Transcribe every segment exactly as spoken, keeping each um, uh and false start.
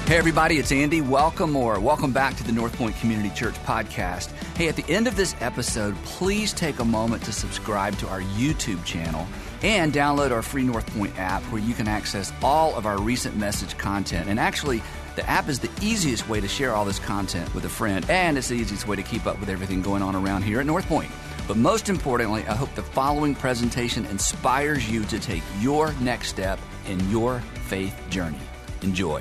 Hey everybody, it's Andy. Welcome or welcome back to the North Point Community Church podcast. Hey, at the end of this episode, please take a moment to subscribe to our YouTube channel and download our free North Point app where you can access all of our recent message content. And actually, the app is the easiest way to share all this content with a friend, and it's the easiest way to keep up with everything going on around here at North Point. But most importantly, I hope the following presentation inspires you to take your next step in your faith journey. Enjoy.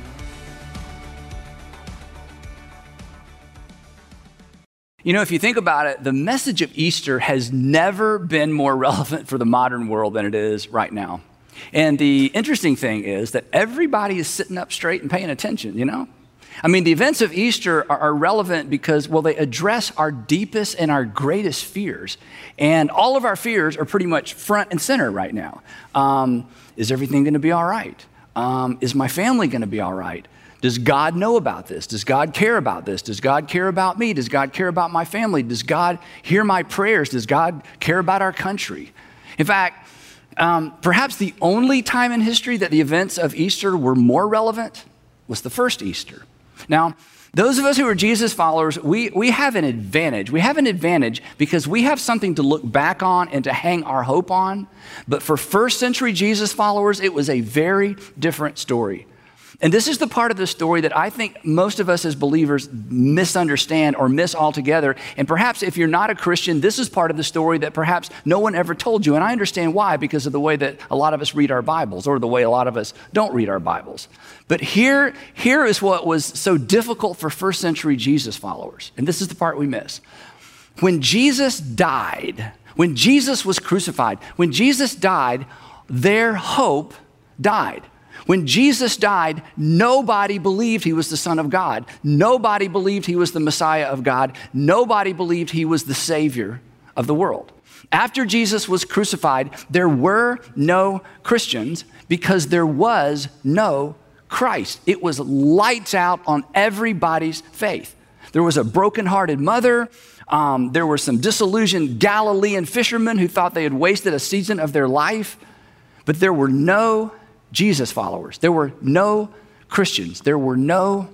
You know, if you think about it, the message of Easter has never been more relevant for the modern world than it is right now. And the interesting thing is that everybody is sitting up straight and paying attention, you know? I mean, the events of Easter are, are relevant because, well, they address our deepest and our greatest fears. And all of our fears are pretty much front and center right now. Um, is everything going to be all right? Um, is my family going to be all right? Does God know about this? Does God care about this? Does God care about me? Does God care about my family? Does God hear my prayers? Does God care about our country? In fact, um, perhaps the only time in history that the events of Easter were more relevant was the first Easter. Now, those of us who are Jesus followers, we, we have an advantage. We have an advantage because we have something to look back on and to hang our hope on. But for first century Jesus followers, it was a very different story. And this is the part of the story that I think most of us as believers misunderstand or miss altogether. And perhaps if you're not a Christian, this is part of the story that perhaps no one ever told you. And I understand why, because of the way that a lot of us read our Bibles or the way a lot of us don't read our Bibles. But here, here is what was so difficult for first century Jesus followers. And this is the part we miss. When Jesus died, when Jesus was crucified, when Jesus died, their hope died. When Jesus died, nobody believed he was the Son of God. Nobody believed he was the Messiah of God. Nobody believed he was the Savior of the world. After Jesus was crucified, there were no Christians because there was no Christ. It was lights out on everybody's faith. There was a brokenhearted mother. Um, there were some disillusioned Galilean fishermen who thought they had wasted a season of their life. But there were no Jesus followers. There were no Christians. There were no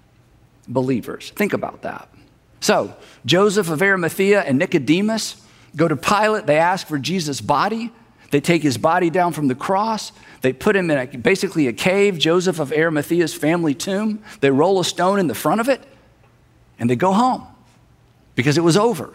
believers. Think about that. So Joseph of Arimathea and Nicodemus go to Pilate. They ask for Jesus' body. They take his body down from the cross. They put him in a, basically a cave, Joseph of Arimathea's family tomb. They roll a stone in the front of it, and they go home because it was over.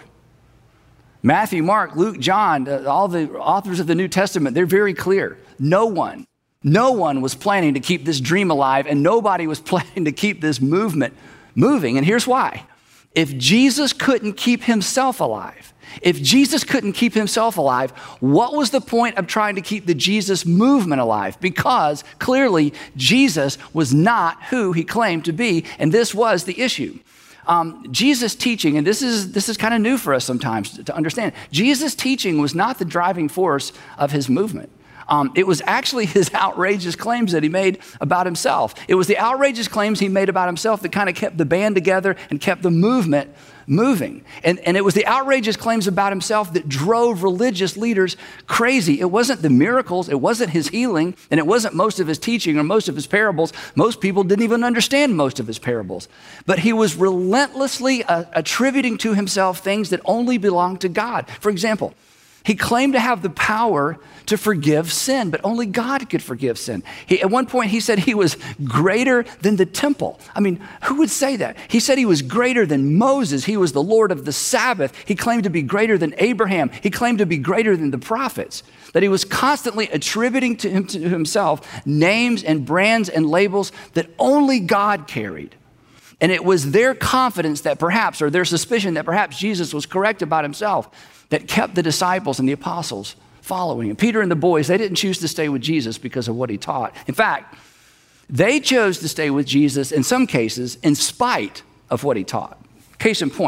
Matthew, Mark, Luke, John, uh, all the authors of the New Testament, they're very clear. No one No one was planning to keep this dream alive, and nobody was planning to keep this movement moving. And here's why. If Jesus couldn't keep himself alive, if Jesus couldn't keep himself alive, what was the point of trying to keep the Jesus movement alive? Because clearly Jesus was not who he claimed to be, and this was the issue. Um, Jesus' teaching, and this is this is kind of new for us sometimes to, to understand, Jesus' teaching was not the driving force of his movement. Um, it was actually his outrageous claims that he made about himself. It was the outrageous claims he made about himself that kind of kept the band together and kept the movement moving. And, and it was the outrageous claims about himself that drove religious leaders crazy. It wasn't the miracles, it wasn't his healing, and it wasn't most of his teaching or most of his parables. Most people didn't even understand most of his parables. But he was relentlessly uh, attributing to himself things that only belonged to God. For example, he claimed to have the power to forgive sin, but only God could forgive sin. He, at one point, he said he was greater than the temple. I mean, who would say that? He said he was greater than Moses. He was the Lord of the Sabbath. He claimed to be greater than Abraham. He claimed to be greater than the prophets. That he was constantly attributing to, him, to himself names and brands and labels that only God carried. And it was their confidence that perhaps, or their suspicion that perhaps Jesus was correct about himself, that kept the disciples and the apostles following him. Peter and the boys, they didn't choose to stay with Jesus because of what he taught. In fact, they chose to stay with Jesus in some cases in spite of what he taught. Case in point,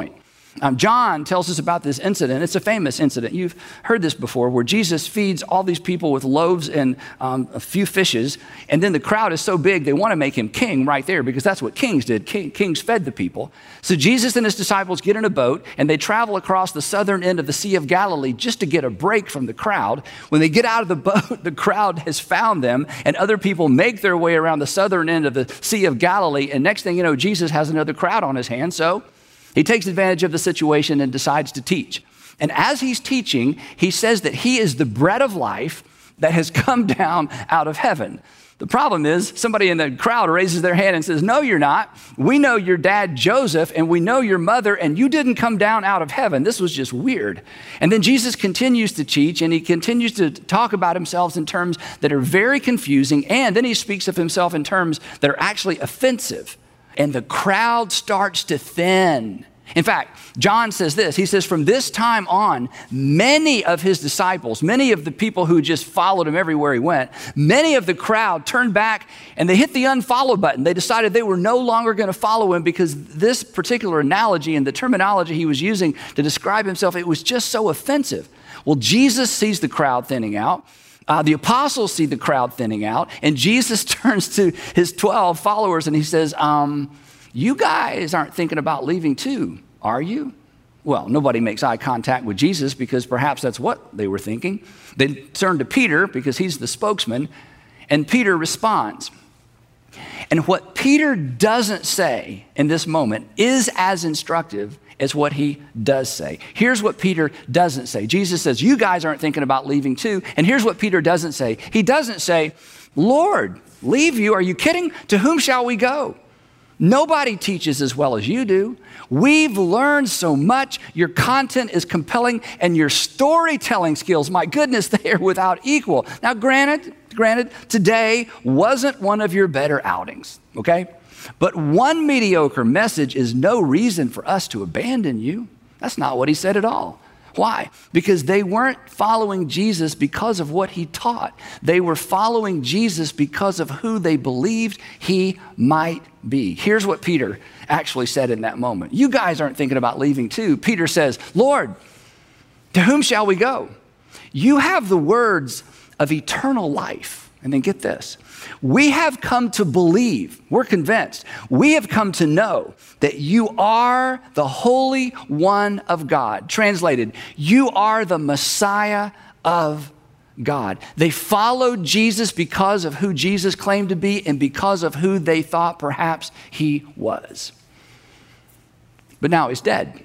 Um, John tells us about this incident. It's a famous incident. You've heard this before, where Jesus feeds all these people with loaves and um, a few fishes, and then the crowd is so big they want to make him king right there, because that's what kings did. King, kings fed the people. So Jesus and his disciples get in a boat, and they travel across the southern end of the Sea of Galilee just to get a break from the crowd. When they get out of the boat, the crowd has found them, and other people make their way around the southern end of the Sea of Galilee, and next thing you know, Jesus has another crowd on his hands. So he takes advantage of the situation and decides to teach. And as he's teaching, he says that he is the bread of life that has come down out of heaven. The problem is, somebody in the crowd raises their hand and says, no, you're not. We know your dad, Joseph, and we know your mother, and you didn't come down out of heaven. This was just weird. And then Jesus continues to teach, and he continues to talk about himself in terms that are very confusing, and then he speaks of himself in terms that are actually offensive. And the crowd starts to thin. In fact, John says this. He says, from this time on, many of his disciples, many of the people who just followed him everywhere he went, many of the crowd turned back and they hit the unfollow button. They decided they were no longer going to follow him because this particular analogy and the terminology he was using to describe himself, it was just so offensive. Well, Jesus sees the crowd thinning out. Uh, the apostles see the crowd thinning out, and Jesus turns to his twelve followers and he says, um, you guys aren't thinking about leaving too, are you? Well, nobody makes eye contact with Jesus because perhaps that's what they were thinking. They turn to Peter because he's the spokesman, and Peter responds. And what Peter doesn't say in this moment is as instructive as what he does say. Here's what Peter doesn't say. Jesus says, you guys aren't thinking about leaving too. And here's what Peter doesn't say. He doesn't say, Lord, leave you? Are you kidding? To whom shall we go? Nobody teaches as well as you do. We've learned so much. Your content is compelling, and your storytelling skills, my goodness, they are without equal. Now, granted, granted, today wasn't one of your better outings, okay? But one mediocre message is no reason for us to abandon you. That's not what he said at all. Why? Because they weren't following Jesus because of what he taught. They were following Jesus because of who they believed he might be. Here's what Peter actually said in that moment. You guys aren't thinking about leaving too. Peter says, Lord, to whom shall we go? You have the words of eternal life. And then get this. We have come to believe, we're convinced, we have come to know that you are the Holy One of God. Translated, you are the Messiah of God. They followed Jesus because of who Jesus claimed to be and because of who they thought perhaps he was. But now he's dead.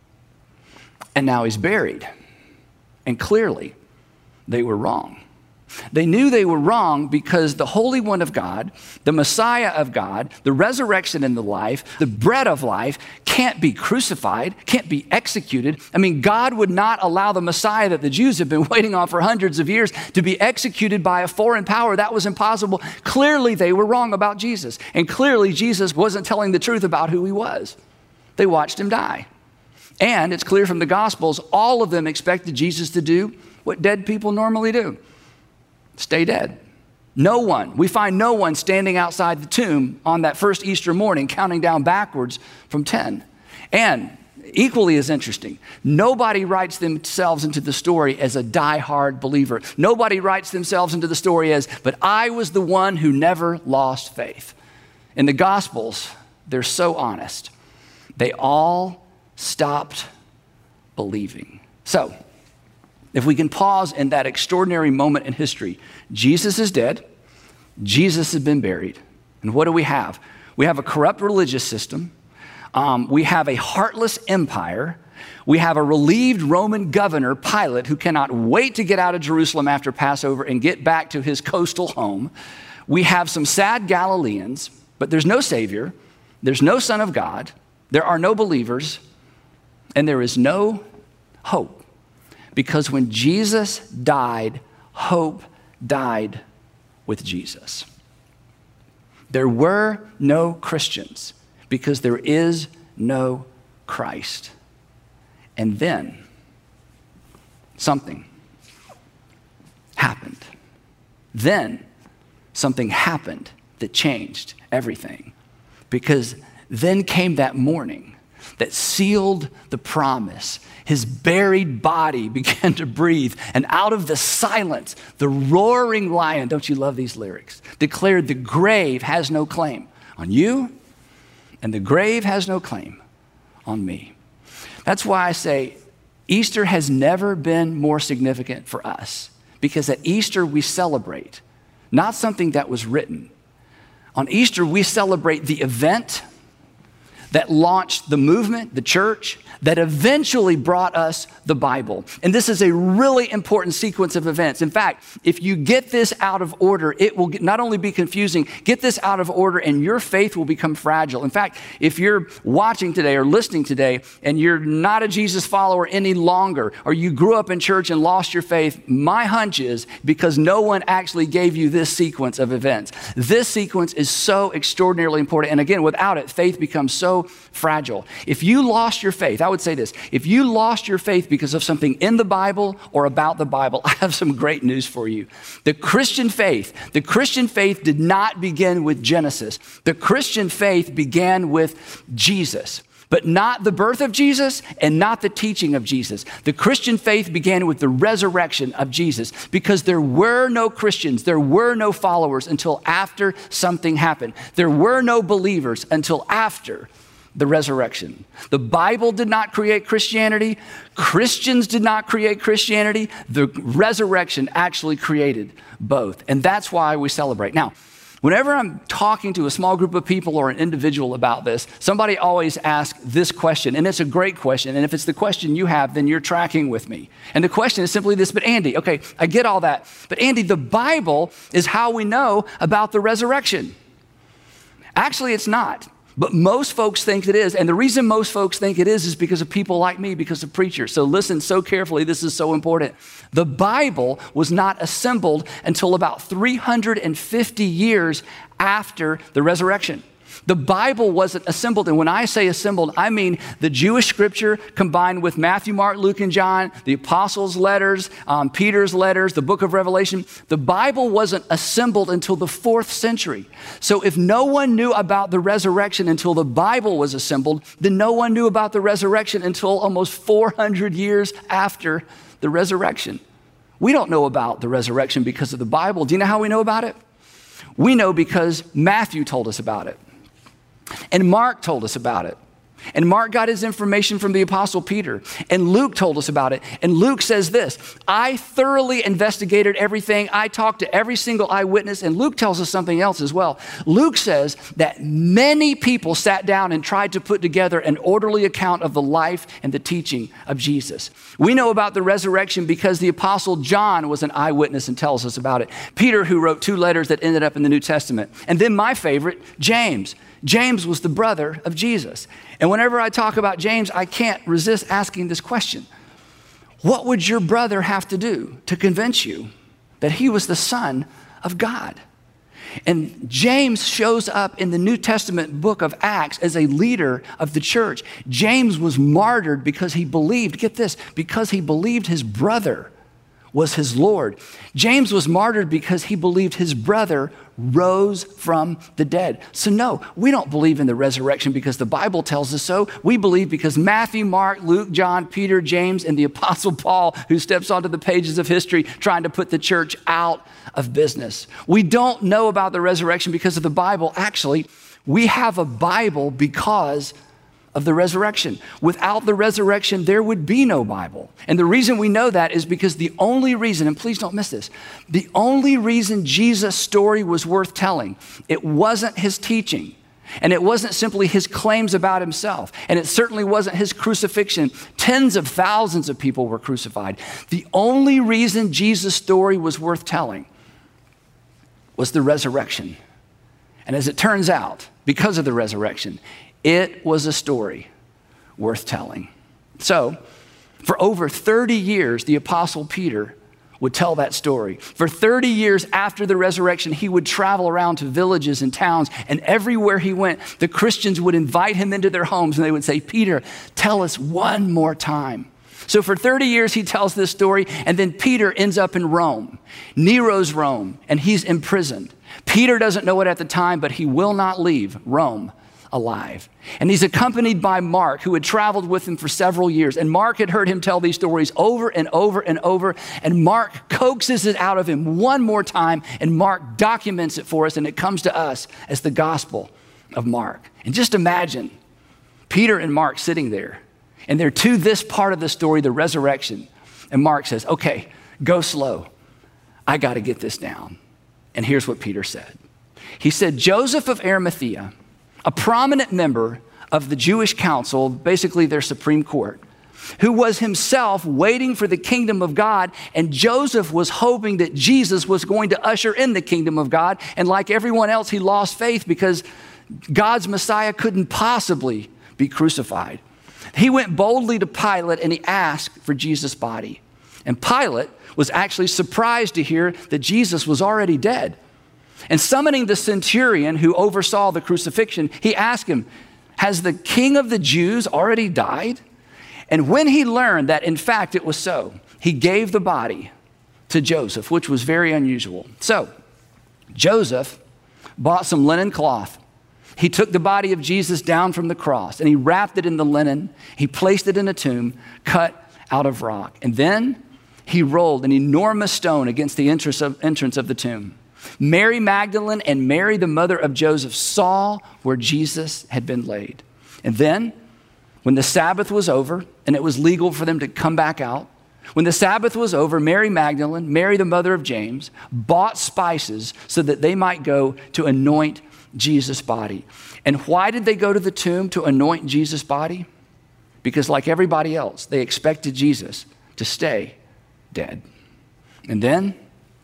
And now he's buried. And clearly, they were wrong. They knew they were wrong because the Holy One of God, the Messiah of God, the resurrection and the life, the bread of life, can't be crucified, can't be executed. I mean, God would not allow the Messiah that the Jews have been waiting on for hundreds of years to be executed by a foreign power. That was impossible. Clearly, they were wrong about Jesus. And clearly, Jesus wasn't telling the truth about who he was. They watched him die. And it's clear from the Gospels, all of them expected Jesus to do what dead people normally do. Stay dead. No one, we find no one standing outside the tomb on that first Easter morning counting down backwards from ten. And equally as interesting, nobody writes themselves into the story as a diehard believer. Nobody writes themselves into the story as, but I was the one who never lost faith. In the Gospels, they're so honest. They all stopped believing. So, if we can pause in that extraordinary moment in history, Jesus is dead, Jesus has been buried, and what do we have? We have a corrupt religious system, um, we have a heartless empire, we have a relieved Roman governor, Pilate, who cannot wait to get out of Jerusalem after Passover and get back to his coastal home. We have some sad Galileans, but there's no Savior, there's no Son of God, there are no believers, and there is no hope. Because when Jesus died, hope died with Jesus. There were no Christians because there is no Christ. And then something happened. Then something happened that changed everything. Because then came that morning, that sealed the promise. His buried body began to breathe, and out of the silence, the roaring lion, don't you love these lyrics, declared the grave has no claim on you, and the grave has no claim on me. That's why I say Easter has never been more significant for us, because at Easter we celebrate not something that was written. On Easter, we celebrate the event that launched the movement, the church, that eventually brought us the Bible. And this is a really important sequence of events. In fact, if you get this out of order, it will not only be confusing, get this out of order and your faith will become fragile. In fact, if you're watching today or listening today and you're not a Jesus follower any longer, or you grew up in church and lost your faith, my hunch is because no one actually gave you this sequence of events. This sequence is so extraordinarily important. And again, without it, faith becomes so fragile. If you lost your faith, I would say this, if you lost your faith because of something in the Bible or about the Bible, I have some great news for you. The Christian faith, the Christian faith did not begin with Genesis. The Christian faith began with Jesus, but not the birth of Jesus and not the teaching of Jesus. The Christian faith began with the resurrection of Jesus, because there were no Christians, there were no followers until after something happened. There were no believers until after the resurrection. The Bible did not create Christianity. Christians did not create Christianity. The resurrection actually created both. And that's why we celebrate. Now, whenever I'm talking to a small group of people or an individual about this, somebody always asks this question, and it's a great question. And if it's the question you have, then you're tracking with me. And the question is simply this, but Andy, okay, I get all that. But Andy, the Bible is how we know about the resurrection. Actually, it's not. But most folks think it is. And the reason most folks think it is is because of people like me, because of preachers. So listen so carefully. This is so important. The Bible was not assembled until about three hundred fifty years after the resurrection. The Bible wasn't assembled. And when I say assembled, I mean the Jewish scripture combined with Matthew, Mark, Luke, and John, the apostles' letters, um, Peter's letters, the book of Revelation. The Bible wasn't assembled until the fourth century. So if no one knew about the resurrection until the Bible was assembled, then no one knew about the resurrection until almost four hundred years after the resurrection. We don't know about the resurrection because of the Bible. Do you know how we know about it? We know because Matthew told us about it. And Mark told us about it. And Mark got his information from the Apostle Peter. And Luke told us about it. And Luke says this, I thoroughly investigated everything. I talked to every single eyewitness. And Luke tells us something else as well. Luke says that many people sat down and tried to put together an orderly account of the life and the teaching of Jesus. We know about the resurrection because the Apostle John was an eyewitness and tells us about it. Peter, who wrote two letters that ended up in the New Testament. And then my favorite, James. James was the brother of Jesus. And whenever I talk about James, I can't resist asking this question. What would your brother have to do to convince you that he was the Son of God? And James shows up in the New Testament book of Acts as a leader of the church. James was martyred because he believed, get this, because he believed his brother was his Lord. James was martyred because he believed his brother rose from the dead. So no, we don't believe in the resurrection because the Bible tells us so. We believe because Matthew, Mark, Luke, John, Peter, James, and the Apostle Paul, who steps onto the pages of history trying to put the church out of business. We don't know about the resurrection because of the Bible. Actually, we have a Bible because of the resurrection. Without the resurrection, there would be no Bible. And the reason we know that is because the only reason, and please don't miss this, the only reason Jesus' story was worth telling, it wasn't his teaching, and it wasn't simply his claims about himself, and it certainly wasn't his crucifixion. Tens of thousands of people were crucified. The only reason Jesus' story was worth telling was the resurrection. And as it turns out, because of the resurrection, it was a story worth telling. So, for over thirty years, the Apostle Peter would tell that story. For thirty years after the resurrection, he would travel around to villages and towns, and everywhere he went, the Christians would invite him into their homes, and they would say, Peter, tell us one more time. So for thirty years, he tells this story, and then Peter ends up in Rome, Nero's Rome, and he's imprisoned. Peter doesn't know it at the time, but he will not leave Rome alive. And he's accompanied by Mark, who had traveled with him for several years. And Mark had heard him tell these stories over and over and over. And Mark coaxes it out of him one more time. And Mark documents it for us. And it comes to us as the Gospel of Mark. And just imagine Peter and Mark sitting there. And they're to this part of the story, the resurrection. And Mark says, okay, go slow. I got to get this down. And here's what Peter said. He said, Joseph of Arimathea, a prominent member of the Jewish council, basically their Supreme Court, who was himself waiting for the kingdom of God, and Joseph was hoping that Jesus was going to usher in the kingdom of God, and like everyone else, he lost faith because God's Messiah couldn't possibly be crucified. He went boldly to Pilate and he asked for Jesus' body. And Pilate was actually surprised to hear that Jesus was already dead. And summoning the centurion who oversaw the crucifixion, he asked him, has the king of the Jews already died? And when he learned that in fact it was so, he gave the body to Joseph, which was very unusual. So Joseph bought some linen cloth. He took the body of Jesus down from the cross and he wrapped it in the linen. He placed it in a tomb cut out of rock. And then he rolled an enormous stone against the entrance of, entrance of the tomb. Mary Magdalene and Mary, the mother of Joseph, saw where Jesus had been laid. And then when the Sabbath was over and it was legal for them to come back out, when the Sabbath was over, Mary Magdalene, Mary, the mother of James, bought spices so that they might go to anoint Jesus' body. And why did they go to the tomb to anoint Jesus' body? Because like everybody else, they expected Jesus to stay dead. And then,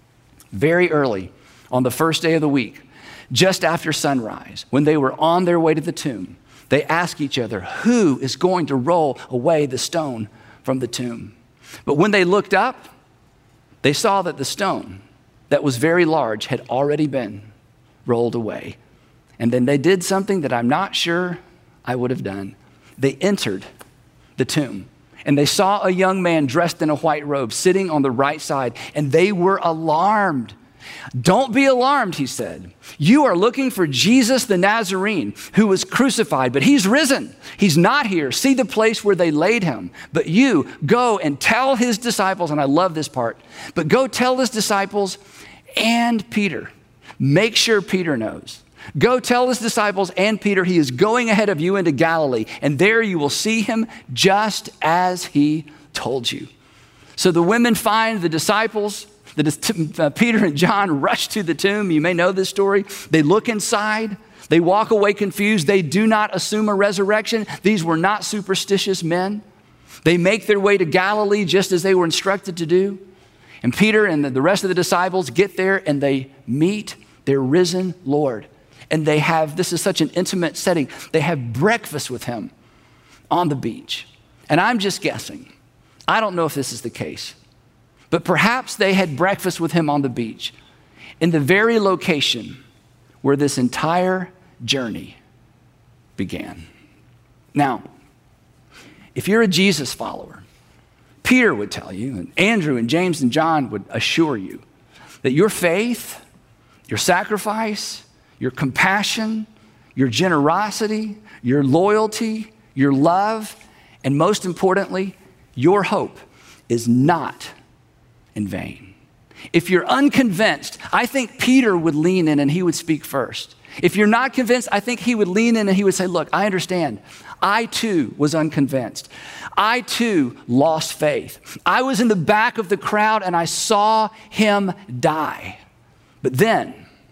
very early on the first day of the week, just after sunrise, when they were on their way to the tomb, they asked each other, who is going to roll away the stone from the tomb? But when they looked up, they saw that the stone that was very large had already been rolled away. And then they did something that I'm not sure I would have done. They entered the tomb and they saw a young man dressed in a white robe sitting on the right side, and they were alarmed. Don't be alarmed, he said. You are looking for Jesus the Nazarene who was crucified, but he's risen. He's not here. See the place where they laid him. But you go and tell his disciples, and I love this part, but go tell his disciples and Peter. Make sure Peter knows. Go tell his disciples and Peter he is going ahead of you into Galilee, and there you will see him just as he told you. So the women find the disciples. The, uh, Peter and John rush to the tomb. You may know this story. They look inside. They walk away confused. They do not assume a resurrection. These were not superstitious men. They make their way to Galilee just as they were instructed to do. And Peter and the, the rest of the disciples get there and they meet their risen Lord. And they have, this is such an intimate setting, they have breakfast with him on the beach. And I'm just guessing. I don't know if this is the case. But perhaps they had breakfast with him on the beach in the very location where this entire journey began. Now, if you're a Jesus follower, Peter would tell you, and Andrew and James and John would assure you that your faith, your sacrifice, your compassion, your generosity, your loyalty, your love, and most importantly, your hope is not in vain. If you're unconvinced, I think Peter would lean in and he would speak first. If you're not convinced, I think he would lean in and he would say, look, I understand. I too was unconvinced. I too lost faith. I was in the back of the crowd and I saw him die. But then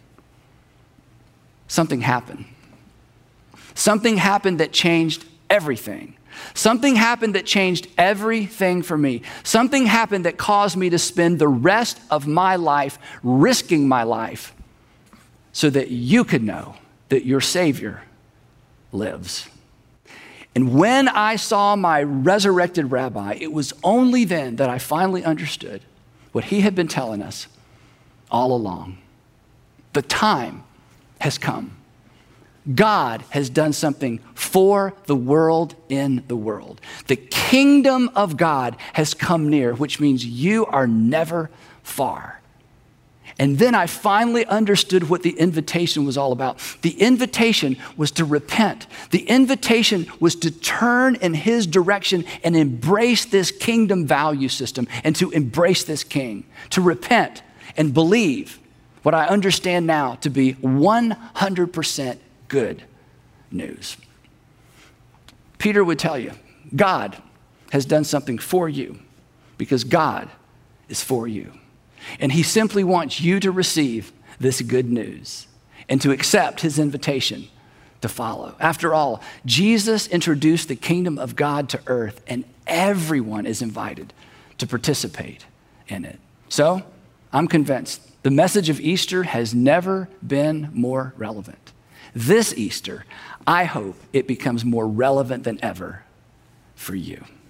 something happened. Something happened that changed everything. Something happened that changed everything for me. Something happened that caused me to spend the rest of my life risking my life so that you could know that your Savior lives. And when I saw my resurrected rabbi, it was only then that I finally understood what he had been telling us all along. The time has come. God has done something for the world in the world. The kingdom of God has come near, which means you are never far. And then I finally understood what the invitation was all about. The invitation was to repent. The invitation was to turn in his direction and embrace this kingdom value system and to embrace this king, to repent and believe what I understand now to be one hundred percent good news. Peter would tell you, God has done something for you because God is for you. And he simply wants you to receive this good news and to accept his invitation to follow. After all, Jesus introduced the kingdom of God to earth, and everyone is invited to participate in it. So I'm convinced the message of Easter has never been more relevant. This Easter, I hope it becomes more relevant than ever for you.